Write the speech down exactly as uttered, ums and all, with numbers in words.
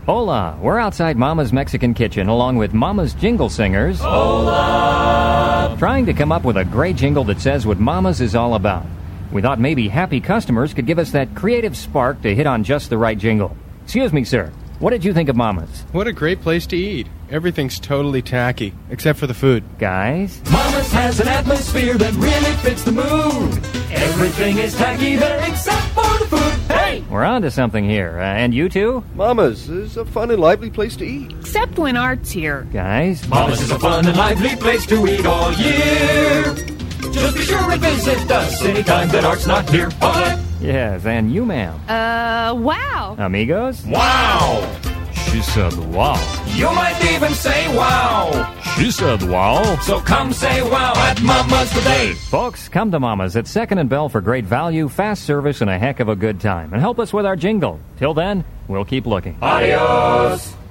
Hola, we're outside Mama's Mexican Kitchen along with Mama's Jingle Singers. Hola! Trying to come up with a great jingle that says what Mama's is all about. We thought maybe happy customers could give us that creative spark to hit on just the right jingle. Excuse me, sir. What did you think of Mama's? What a great place to eat. Everything's totally tacky, except for the food. Guys? Mama's has an atmosphere that really fits the mood. Everything is tacky there except for the food. Hey! We're on to something here. Uh, and you two? Mama's is a fun and lively place to eat. Except when Art's here. Guys? Mama's is a fun and lively place to eat all year. Just be sure and visit us anytime that Art's not here. What? Yes, and you, ma'am. Uh, wow. Amigos? Wow! She said wow. You might even say wow. She said wow. So come say wow at Mama's today. Folks, come to Mama's at second and Bell for great value, fast service, and a heck of a good time. And help us with our jingle. Till then, we'll keep looking. Adios.